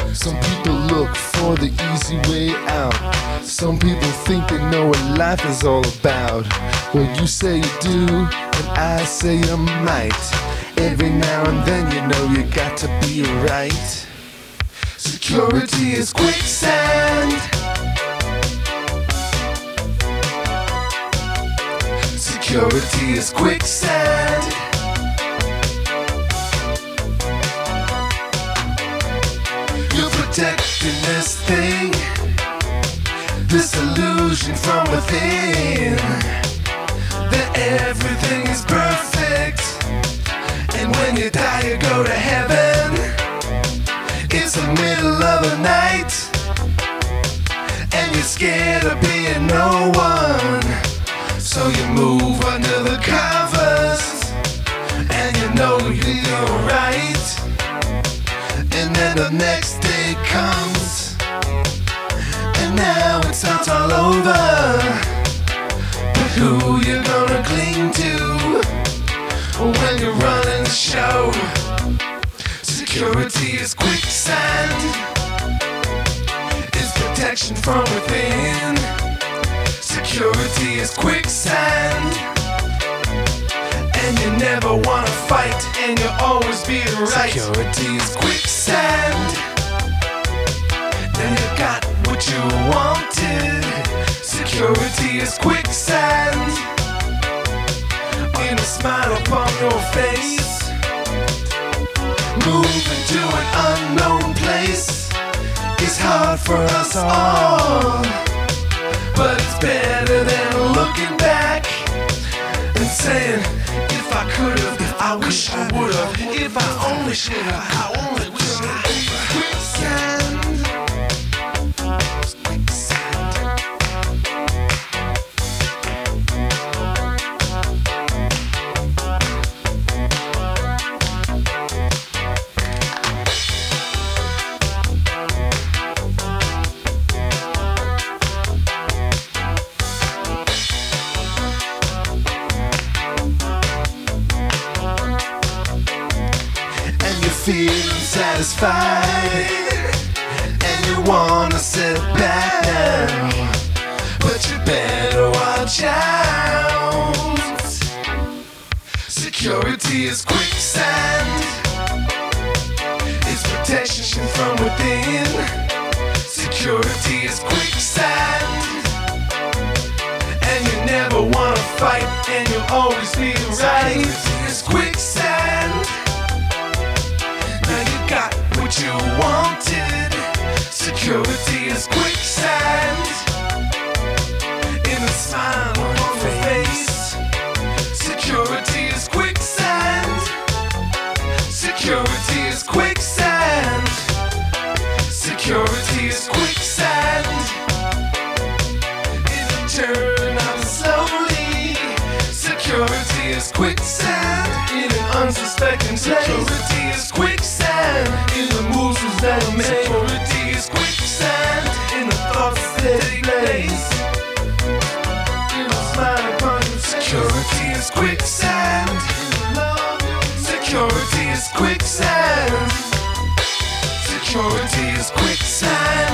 Some people look for the easy way out. Some people think they know what life is all about. Well, you say you do, and I say you might. Every now and then you know you got to be right. Security is quicksand. Security is quicksand. You're protecting this thing, this illusion from within, that everything is perfect, and when you die you go to heaven. It's the middle of the night, and you're scared of being no one, so you move under the covers, and you know you're right. And then the next day comes, and now it starts all over. But who you gonna cling to when you're running the show? Security is quicksand. It's protection from within. Security is quicksand. And you never wanna fight, and you'll always be right. Security is quicksand. Then you got what you wanted. Security is quicksand. In a smile upon your face, moving to an unknown place is hard for us all, but it's better than looking back and saying, if I could've, if I wish I would've, if I only should've, I only wish I quicksand. Feeling satisfied, and you wanna sit back now, but you better watch out. Security is quicksand. It's protection from within. Security is quicksand. And you never wanna fight, and you'll always be right. Security is quicksand. Got what you wanted. Security is quicksand. In a smile on your face. Security is quicksand. Security is quicksand. Security is quicksand. In a turn out slowly. Security is quicksand. In an unsuspecting place. Security is quicksand. In the moves that are made. Security is quicksand. In the thoughts that take place. In a smile upon your face. Security is quicksand. Security is quicksand. Security is quicksand.